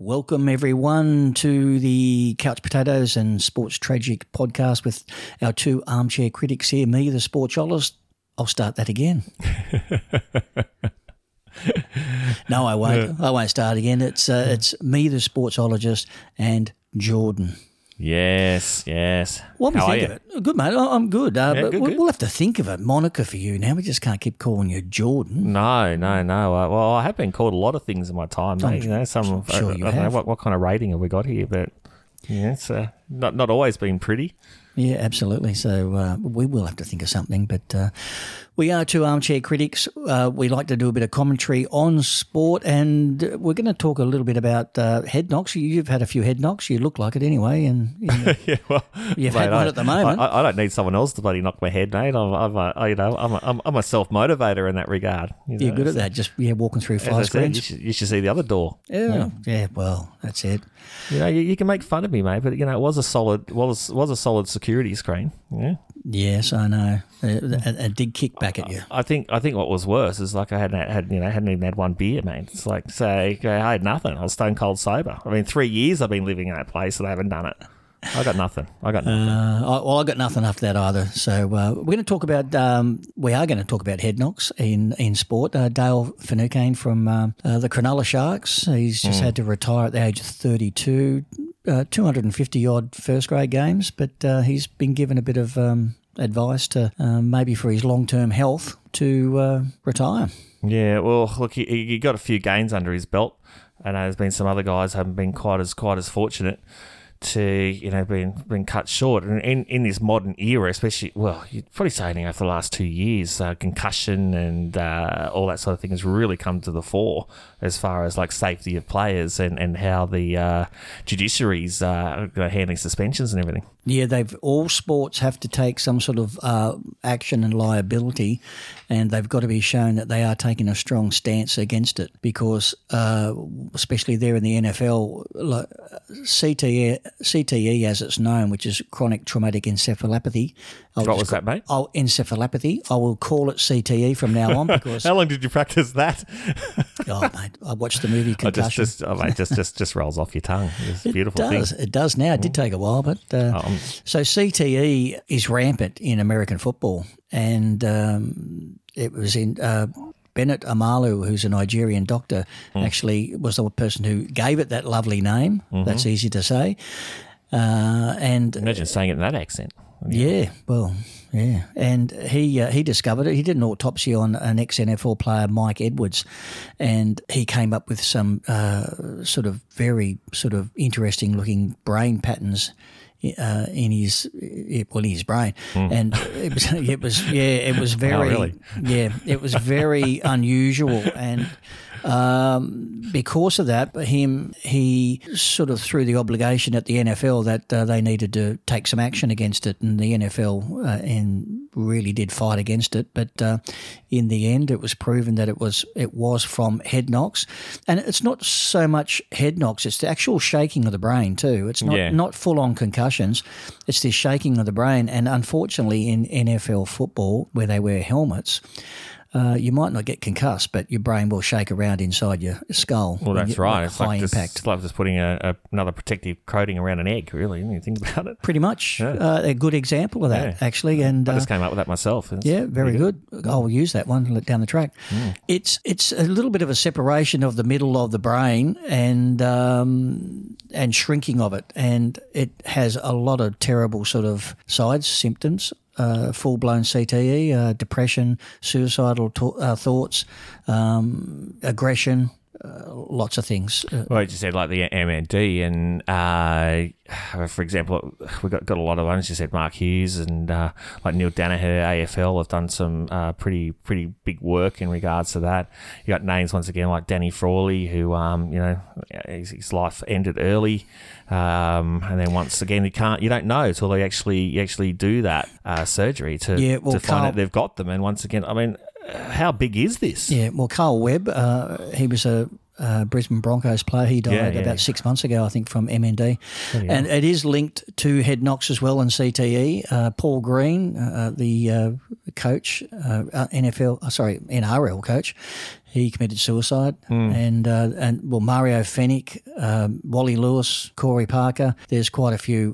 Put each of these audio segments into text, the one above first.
Welcome, everyone, to the Couch Potatoes and Sports Tragic podcast with our two armchair critics here, me, the sportsologist. I'll start that again. No, I won't. I won't start again. It's me, the sportsologist, and Jordan. Yes. What do you think of it? Good, mate. I'm good. But good. We'll have to think of a moniker for you now. We just can't keep calling you Jordan. No. Well, I have been called a lot of things in my time, mate. I'm sure you I don't have. know what kind of rating have we got here, but yeah, it's not always been pretty. Yeah, absolutely. So we will have to think of something, but we are two armchair critics. We like to do a bit of commentary on sport, and we're going to talk a little bit about head knocks. You've had a few head knocks. You look like it anyway, and Yeah, well, you've had one at the moment. I don't need someone else to bloody knock my head, mate. I'm a self motivator in that regard. You're good at that. Just walking through As I fire said, screens. you should see the other door. Yeah. Well, that's it. You can make fun of me, mate, but it was a solid security screen. Yeah. Yes, I know. It did kick back at you. I think what was worse is like I hadn't even had one beer, mate. It's like say I had nothing. I was stone cold sober. I mean, 3 years I've been living in that place and I haven't done it. I got nothing. I got nothing after that either. So we're going to talk about head knocks in sport. Dale Finucane from the Cronulla Sharks. He's just had to retire at the age of 32. 250 odd first grade games, but he's been given a bit of advice to maybe for his long term health to retire. Yeah, well, look, he got a few games under his belt, and there's been some other guys haven't been quite as fortunate to being cut short. And in this modern era, especially, well, you'd probably say over the last 2 years, concussion and all that sort of thing has really come to the fore as far as like safety of players and how the judiciary's handling suspensions and everything. Yeah, all sports have to take some sort of action and liability, and they've got to be shown that they are taking a strong stance against it because, especially there in the NFL, like CTE as it's known, which is chronic traumatic encephalopathy. What was that, mate? Encephalopathy. I will call it CTE from now on because... How long did you practice that? Oh, mate, I watched the movie Concussion. Just rolls off your tongue. It's a beautiful thing. It does now. It did take a while, but... So CTE is rampant in American football, and it was in Bennett Amalu, who's a Nigerian doctor, actually was the person who gave it that lovely name. That's easy to say. And imagine saying it in that accent. Yeah, well, yeah. And he discovered it. He did an autopsy on an ex-NFL player, Mike Edwards, and he came up with some very interesting looking brain patterns in his brain, and it was very oh, really? It was very unusual, and because of that, he sort of threw the obligation at the NFL that they needed to take some action against it, and the NFL and really did fight against it. But in the end, it was proven that it was from head knocks, and it's not so much head knocks; it's the actual shaking of the brain too. It's not full on concussions; it's the shaking of the brain. And unfortunately, in NFL football, where they wear helmets, you might not get concussed, but your brain will shake around inside your skull. Well, that's right. It's high like impact. It's like just putting another protective coating around an egg, really, when you think about it. Pretty much. Yeah. A good example of that, actually. And I just came up with that myself. It's very good. I'll use that one down the track. It's a little bit of a separation of the middle of the brain and shrinking of it, and it has a lot of terrible sort of symptoms. Full-blown CTE, depression, suicidal thoughts, aggression, lots of things. Well, you said like the MND, and for example, we got a lot of ones. You said Mark Hughes and like Neil Danaher, AFL have done some pretty big work in regards to that. You got names once again like Danny Frawley, who his life ended early, and then once again you don't know until they actually do that surgery to find out they've got them. And once again, I mean, how big is this? Yeah, well, Carl Webb, he was a Brisbane Broncos player. He died about 6 months ago, I think, from MND. And it is linked to head knocks as well in CTE. Paul Green, the coach, NRL coach, he committed suicide. And Mario Fennick, Wally Lewis, Corey Parker. There's quite a few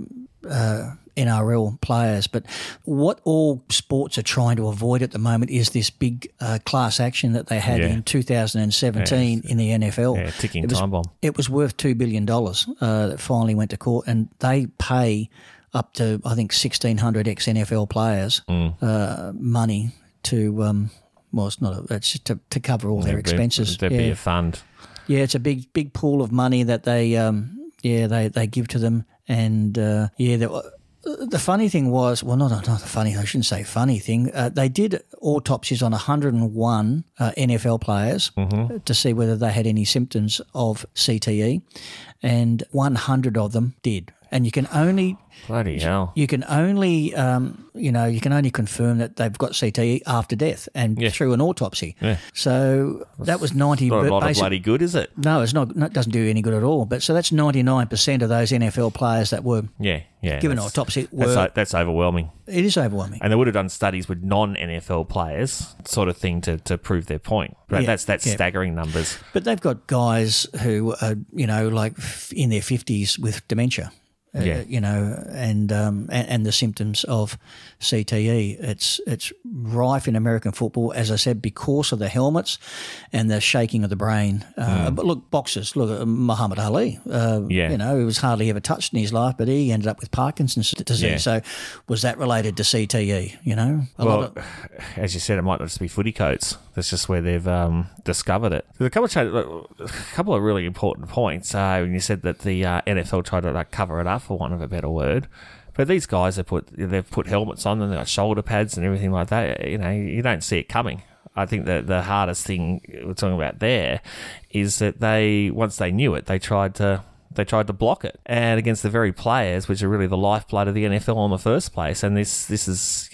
NRL players. But what all sports are trying to avoid at the moment is this big class action that they had in 2017 in the NFL. Yeah, ticking time bomb. It was worth $2 billion that finally went to court, and they pay up to, I think, 1,600 ex-NFL players money to it's just to cover all their expenses. There'd be a fund. Yeah, it's a big pool of money that they give to them, and the funny thing was, well, not the funny, I shouldn't say funny thing. They did autopsies on 101 NFL players to see whether they had any symptoms of CTE, and 100 of them did. And you can only bloody hell. You can only you can only confirm that they've got CTE after death and through an autopsy. Yeah. So that was 90. Not a lot of bloody good, is it? No, it's not. It doesn't do any good at all. But so that's 99% of those NFL players that were given an autopsy. That's overwhelming. It is overwhelming. And they would have done studies with non-NFL players, sort of thing, to prove their point. But that's staggering numbers. But they've got guys who are like in their 50s with dementia. And the symptoms of CTE. It's rife in American football, as I said, because of the helmets and the shaking of the brain. But look, boxers, Muhammad Ali, he was hardly ever touched in his life, but he ended up with Parkinson's disease. Yeah. So was that related to CTE, as you said, it might not just be footy coats. That's just where they've discovered it. There's a couple of really important points when you said that the NFL tried to cover it up, for want of a better word. But these guys they've put helmets on them, they've got shoulder pads and everything like that. You don't see it coming. I think that the hardest thing we're talking about there is that once they knew it, they tried to block it, and against the very players which are really the lifeblood of the NFL in the first place. And this is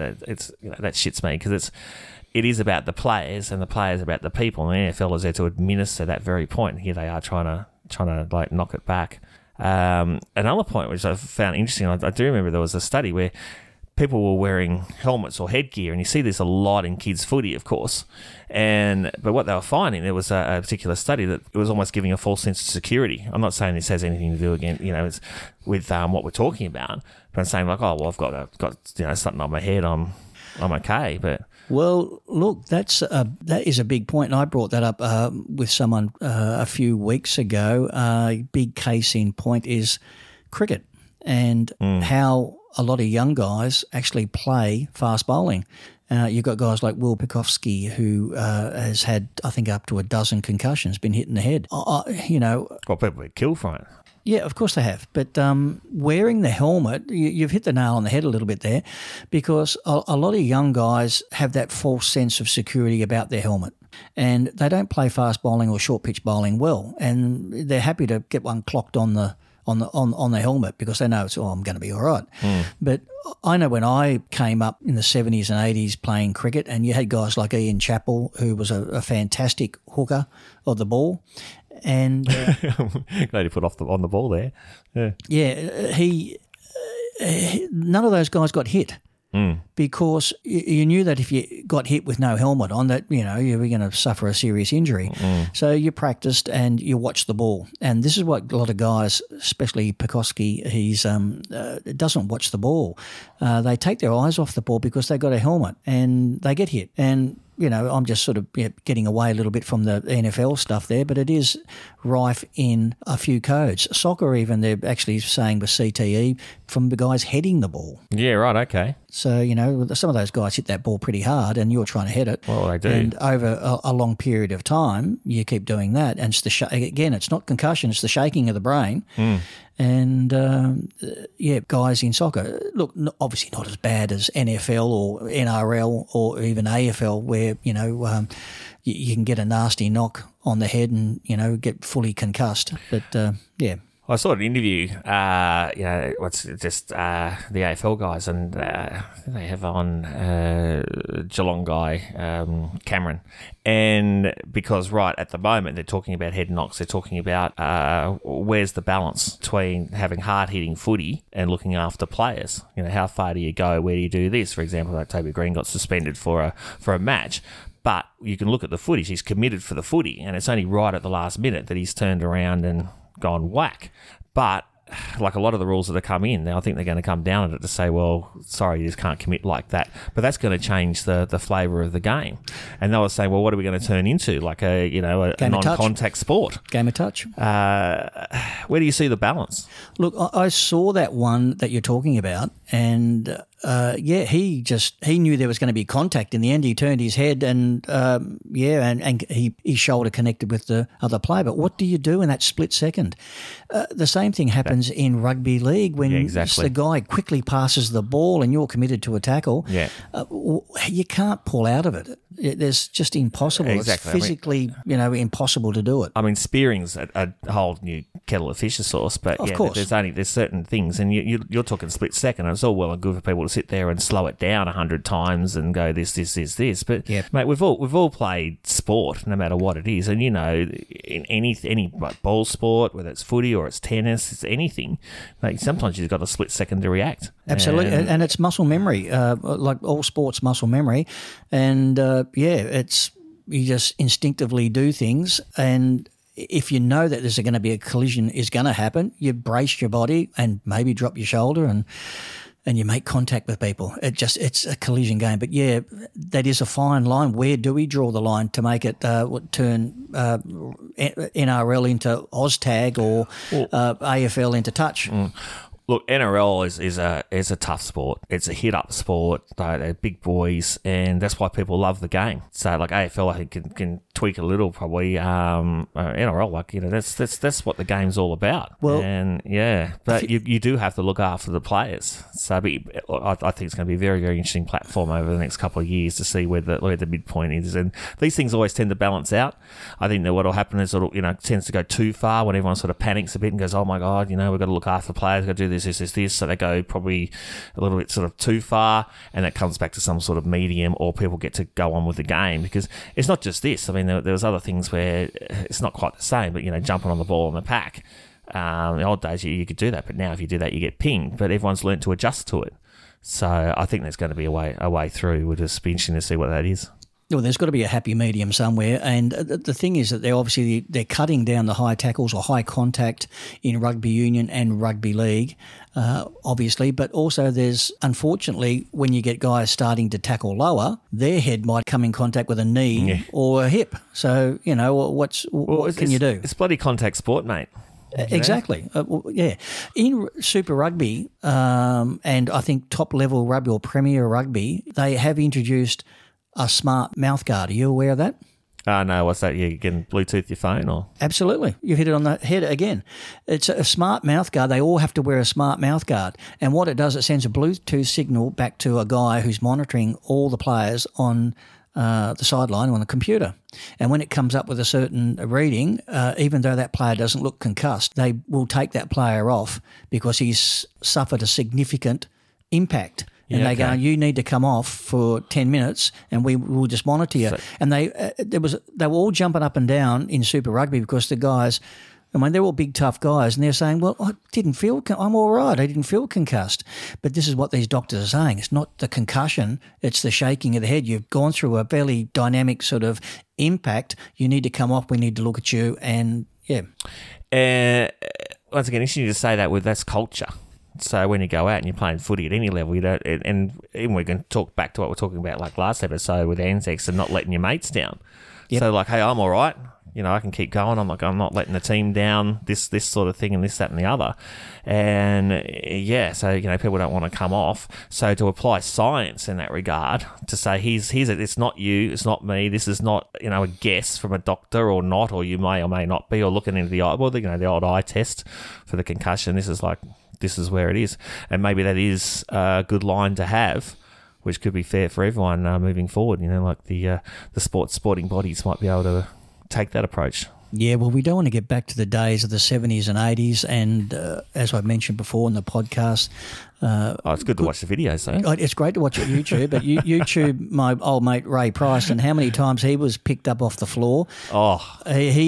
that shits me, because it is about the players, and the players about the people, and the NFL is there to administer that very point. And here they are trying to knock it back. Another point which I found interesting, I do remember there was a study where people were wearing helmets or headgear, and you see this a lot in kids' footy, of course. But what they were finding, there was a particular study that it was almost giving a false sense of security. I'm not saying this has anything to do it's with what we're talking about, but I'm saying I've got something on my head, I'm okay, but. Well, look, that is a big point, and I brought that up with someone a few weeks ago. Big case in point is cricket, and how a lot of young guys actually play fast bowling. You've got guys like Will Pekowski, who has had, I think, up to a dozen concussions, been hit in the head. Well, people get killed from it. Yeah, of course they have. But wearing the helmet, you've hit the nail on the head a little bit there, because a lot of young guys have that false sense of security about their helmet, and they don't play fast bowling or short pitch bowling well, and they're happy to get one clocked on the helmet because they know I'm going to be all right. But I know when I came up in the 70s and 80s playing cricket, and you had guys like Ian Chappell, who was a fantastic hooker of the ball. And glad you put on the ball there. He none of those guys got hit because you knew that if you got hit with no helmet on, that you were going to suffer a serious injury. So you practiced and you watched the ball, and this is what a lot of guys, especially Pekowski, he's doesn't watch the ball. They take their eyes off the ball because they got a helmet and they get hit. And I'm just sort of getting away a little bit from the NFL stuff there, but it is rife in a few codes. Soccer even, they're actually saying with CTE from the guys heading the ball. Yeah, right, okay. So, some of those guys hit that ball pretty hard and you're trying to hit it. Well, they do. And over a long period of time, you keep doing that. And it's again, it's not concussion, it's the shaking of the brain. And, guys in soccer, look, obviously not as bad as NFL or NRL or even AFL where, you can get a nasty knock on the head and, get fully concussed. But, I saw an interview, what's just the AFL guys, and they have on Geelong guy, Cameron. And because right at the moment they're talking about head knocks, they're talking about where's the balance between having hard-hitting footy and looking after players. How far do you go? Where do you do this? For example, like Toby Green got suspended for a match. But you can look at the footage. He's committed for the footy, and it's only right at the last minute that he's turned around and gone whack. But like a lot of the rules that have come in, I think they're going to come down at it to say, well, sorry, you just can't commit like that. But that's going to change the flavour of the game. And they were saying, well, what are we going to turn into? Like a non-contact sport. Game of touch. Where do you see the balance? Look, I saw that one that you're talking about, and he knew there was going to be contact. In the end, he turned his head and his shoulder connected with the other player. But what do you do in that split second? The same thing happens in rugby league when the guy quickly passes the ball and you're committed to a tackle. Yeah. You can't pull out of it. There's just impossible. Exactly. It's physically, impossible to do it. I mean, spearing's a whole new kettle of fish sauce, but of course. there's certain things, and you're talking split second, and it's all well and good for people to sit there and slow it down 100 times and go this. But mate, we've all played sport, no matter what it is, and in any ball sport, whether it's footy or it's tennis, it's anything. Like sometimes you've got a split second to react. Absolutely, and it's muscle memory, like all sports, muscle memory, and it's you just instinctively do things, and if you know that there's going to be a collision is going to happen, you brace your body and maybe drop your shoulder and you make contact with people. It's a collision game. But yeah, that is a fine line. Where do we draw the line to make it turn NRL into OzTag or AFL into touch? Look, NRL is a tough sport. It's a hit-up sport. They're big boys, and that's why people love the game. So, like AFL, I think can tweak a little probably. NRL, that's what the game's all about. Well, and but you do have to look after the players. So, I think it's going to be a very, very interesting platform over the next couple of years to see where the midpoint is. And these things always tend to balance out. I think that what will happen is it tends to go too far when everyone sort of panics a bit and goes, "Oh my God, we've got to look after the players. We've got to do this." So they go probably a little bit sort of too far, and that comes back to some sort of medium, or people get to go on with the game, because it's not just this. I mean, there was other things where it's not quite the same, but jumping on the ball in the pack. In the old days you could do that, but now if you do that you get pinged. But everyone's learnt to adjust to it. So I think there's going to be a way through. We'll just be interesting to see what that is. Well, there's got to be a happy medium somewhere, and the thing is that they're cutting down the high tackles or high contact in rugby union and rugby league, obviously, but also there's, unfortunately, when you get guys starting to tackle lower, their head might come in contact with a knee or a hip. So what can you do? It's bloody contact sport, mate. Exactly. In Super Rugby and I think top level rugby or Premier Rugby, they have introduced a smart mouth guard. Are you aware of that? No, what's that? You can Bluetooth your phone or? Absolutely. You hit it on the head again. It's a smart mouth guard. They all have to wear a smart mouth guard. And what it does, it sends a Bluetooth signal back to a guy who's monitoring all the players on the sideline on the computer. And when it comes up with a certain reading, even though that player doesn't look concussed, they will take that player off because he's suffered a significant impact. And they go, you need to come off for 10 minutes and we will just monitor you. And they were all jumping up and down in Super Rugby because the guys, they're all big, tough guys, and they're saying, well, I'm all right. I didn't feel concussed. But this is what these doctors are saying. It's not the concussion. It's the shaking of the head. You've gone through a fairly dynamic sort of impact. You need to come off. We need to look at you. And, once again, interesting to say that's culture. So when you go out and you're playing footy at any level, you don't, and even we can talk back to what we're talking about like last episode with Anzacs and not letting your mates down. Yep. So like, hey, I'm all right. I can keep going. I'm not letting the team down. This sort of thing and this, that, and the other. And so people don't want to come off. So to apply science in that regard, to say it's not you, it's not me. This is not a guess from a doctor or not, or you may or may not be, or looking into the eye. Well, the old eye test for the concussion. This is where it is, and maybe that is a good line to have, which could be fair for everyone moving forward. Like the sporting bodies might be able to take that approach. Yeah, well, we don't want to get back to the days of the 70s and 80s. And as I mentioned before in the podcast, it's good to watch the videos, though. It's great to watch it on YouTube. But YouTube, my old mate Ray Price, and how many times he was picked up off the floor. Oh,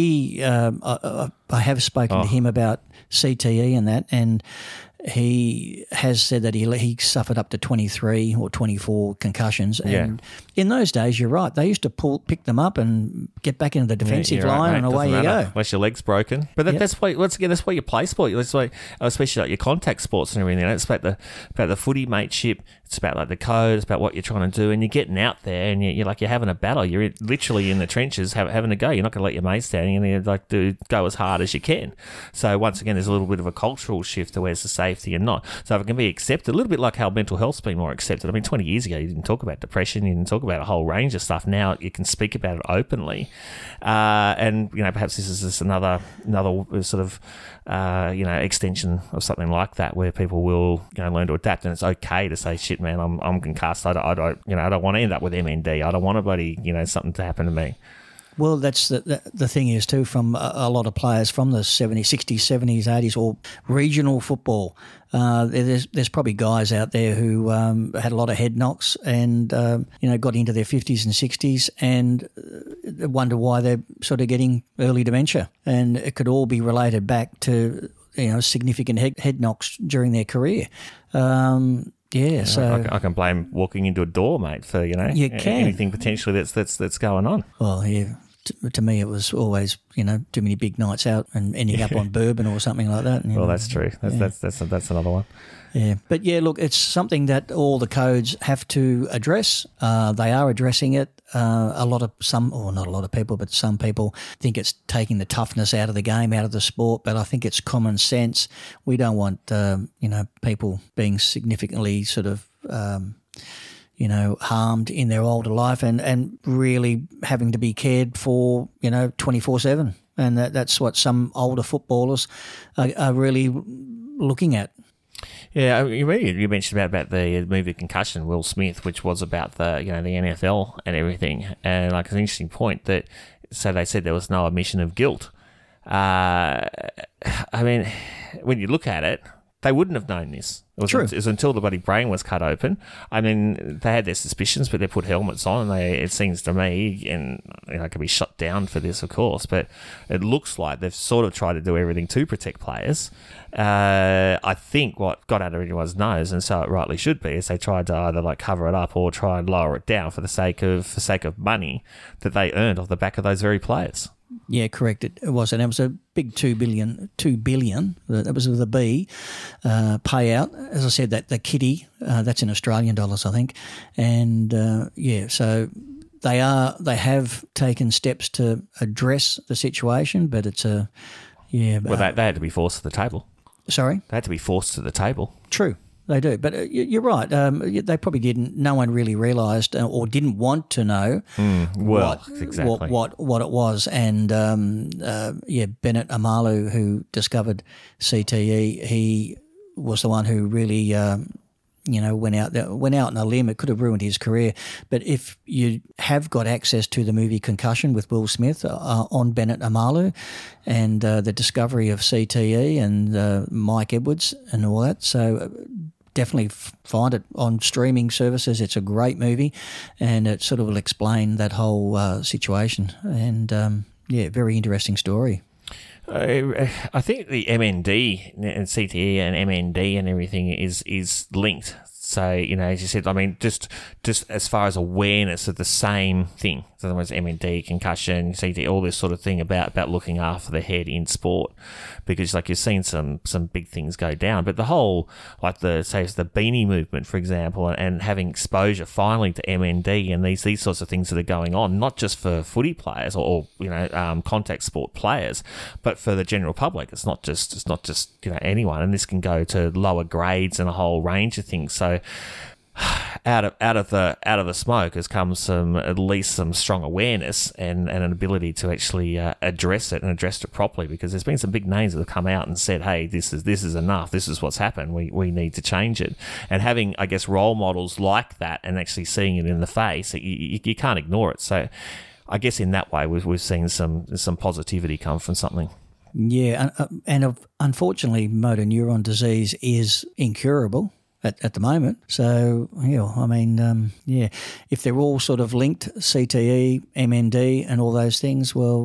I have spoken to him about CTE and that, and he has said that he suffered up to 23 or 24 concussions. And in those days, you're right, they used to pick them up and get back into the defensive line, and away you go. Unless your leg's broken. But that's why, once again, that's why you play sport. That's why, especially like your contact sports and everything. It's about the footy mateship. It's about like the code. It's about what you're trying to do, and you're getting out there, and you're having a battle. You're literally in the trenches, having a go. You're not going to let your mates down. You're going to go as hard as you can. So once again, there's a little bit of a cultural shift to where's the safety and not. So if it can be accepted, a little bit like how mental health's been more accepted. I mean, 20 years ago, you didn't talk about depression. You didn't talk about a whole range of stuff. Now you can speak about it openly, and perhaps this is just another sort of extension of something like that, where people will learn to adapt, and it's okay to say, shit, man, I'm concussed. I don't want to end up with MND. I don't want something to happen to me. Well, that's the thing is too, from a lot of players from the 70s, 60s, 70s, 80s, or regional football. There's probably guys out there who had a lot of head knocks and got into their 50s and 60s and wonder why they're sort of getting early dementia, and it could all be related back to significant head knocks during their career. So I can blame walking into a door, mate, for anything potentially that's going on. Well, yeah. To me, it was always too many big nights out and ending up on bourbon or something like that. Well, that's true. That's another one. Yeah, but look, it's something that all the codes have to address. They are addressing it. Not a lot of people, but some people think it's taking the toughness out of the game, out of the sport. But I think it's common sense. We don't want people being significantly sort of harmed in their older life and really having to be cared for 24/7. And that's what some older footballers are really looking at. Yeah, you mentioned about the movie Concussion, Will Smith, which was about the NFL and everything, and like it's an interesting point that so they said there was no admission of guilt. I mean, when you look at it, they wouldn't have known this. It was until the bloody brain was cut open. I mean, they had their suspicions, but they put helmets on, and it seems to me, and could be shut down for this, of course, but it looks like they've sort of tried to do everything to protect players. I think what got out of everyone's nose, and so it rightly should be, is they tried to either cover it up or try and lower it down for the sake of money that they earned off the back of those very players. Yeah, correct. It was, and it was a big $2 billion. That was with a B payout. As I said, that the kitty that's in Australian dollars, I think, and so they have taken steps to address the situation, but it's Well, they had to be forced to the table. Sorry, they had to be forced to the table. True. They do, but you're right. They probably didn't. No one really realised or didn't want to know what it was. And Bennett Amalu, who discovered CTE, he was the one who really went out on a limb. It could have ruined his career. But if you have got access to the movie Concussion with Will Smith on Bennett Amalu and the discovery of CTE and Mike Edwards and all that, so definitely find it on streaming services. It's a great movie, and it sort of will explain that whole situation. And very interesting story. I think the MND and CTE and MND and everything is linked. So, as you said, I mean, just as far as awareness of the same thing. So, in other words, MND, concussion, CT, all this sort of thing about looking after the head in sport. Because, you've seen some big things go down. But the whole, the beanie movement, for example, and having exposure finally to MND and these sorts of things that are going on, not just for footy players or contact sport players, but for the general public. It's not just anyone. And this can go to lower grades and a whole range of things. So, out of the smoke has come at least some strong awareness and an ability to actually address it properly, because there's been some big names that have come out and said, hey, this is enough, this is what's happened, we need to change it. And having, I guess, role models like that and actually seeing it in the face, you can't ignore it. So I guess in that way we've seen some positivity come from something. Yeah, and unfortunately, motor neuron disease is incurable at the moment. So, I mean, if they're all sort of linked, CTE, MND and all those things, well,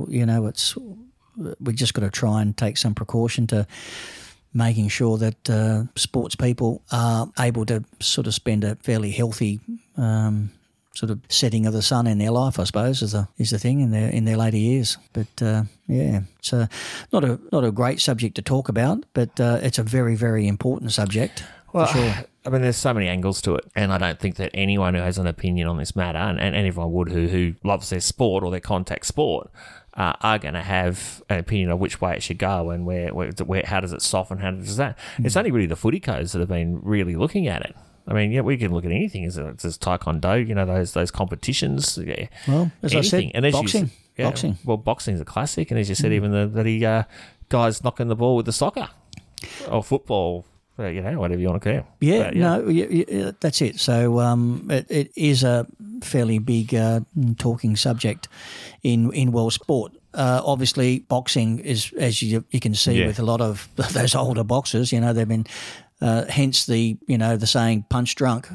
we just got to try and take some precaution to making sure that sports people are able to sort of spend a fairly healthy sort of setting of the sun in their life, I suppose, is the thing in their later years. But it's not a great subject to talk about, but it's a very, very important subject. Well, for sure. I mean, there's so many angles to it, and I don't think that anyone who has an opinion on this matter, and everyone would who loves their sport or their contact sport, are going to have an opinion of which way it should go and where how does it soften, how does that. It's only really the footy codes that have been really looking at it. I mean, we can look at anything. It's taekwondo, those competitions. Yeah, well, as anything. I said, boxing. Boxing. Well, boxing's a classic, and as you said, even the guys knocking the ball with the soccer or football. Whatever you want to call it. Yeah, that's it. So it is a fairly big talking subject in world sport. Obviously, boxing is, as you can see with a lot of those older boxers, they've been, hence the saying punch drunk,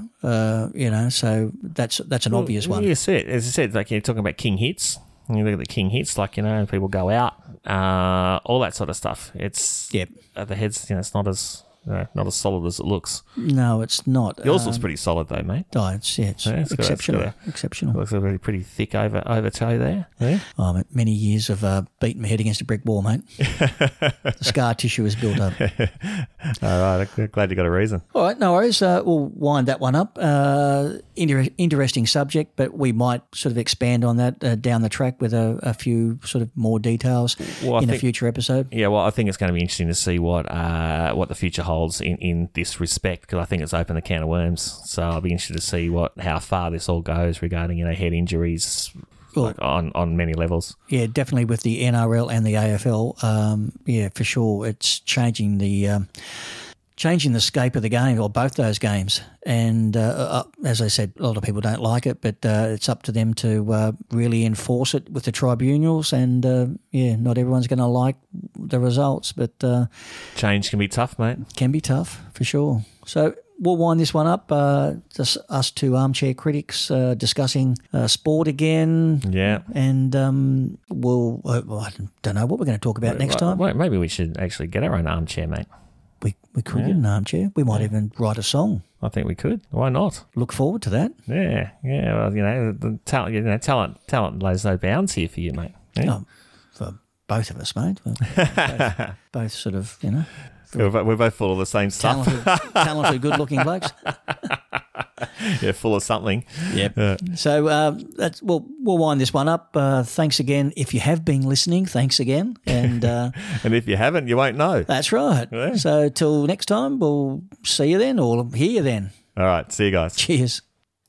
so that's an obvious one. Yes, as I said, like you're talking about king hits. You look at the king hits, people go out, all that sort of stuff. It's the heads, it's not as solid as it looks. No, it's not. Yours looks pretty solid though, mate. Oh, it's exceptional. Exceptional. It looks pretty thick over toe there. Yeah. Oh, many years of beating my head against a brick wall, mate. The scar tissue is built up. All right, glad you got a reason. All right, no worries. We'll wind that one up. Interesting subject, but we might sort of expand on that down the track with a few sort of more details in a future episode. Yeah, well, I think it's going to be interesting to see what the future holds in this respect, because I think it's opened a can of worms. So I'll be interested to see how far this all goes regarding head injuries on many levels. Yeah, definitely with the NRL and the AFL. For sure, it's changing the scape of the game, or both those games. And as I said, a lot of people don't like it, but it's up to them to really enforce it with the tribunals. And not everyone's going to like the results, but change can be tough, mate. Can be tough for sure. So we'll wind this one up. Just us two armchair critics discussing sport again. Yeah, and we'll. I don't know what we're going to talk about next time. Well, maybe we should actually get our own armchair, mate. We could get an armchair. We might even write a song. I think we could. Why not? Look forward to that. Yeah. Well, the talent lays no bounds here for you, mate. Yeah. Oh, for both of us, mate. Both sort of, We're both full of the same stuff. Talented good-looking blokes. Yeah, full of something. Yep. So we'll wind this one up. Thanks again. If you have been listening, thanks again. And and if you haven't, you won't know. That's right. Yeah. So till next time, we'll see you then or hear you then. All right. See you guys. Cheers.